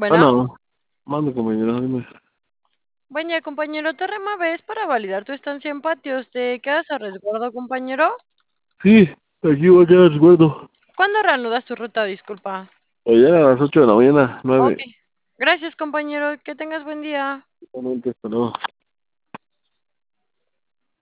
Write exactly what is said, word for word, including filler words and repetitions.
Ah, Bueno, no. Mande, compañero, dime. buen día, compañero. Te ves para validar tu estancia en patios. ¿Te quedas a resguardo, compañero? Sí, aquí voy a quedar recuerdo. ¿Cuándo reanudas tu ruta? Disculpa. Ayer a las ocho de la mañana, Ok. nueve. Gracias, compañero. Que tengas buen día. Totalmente, hasta luego.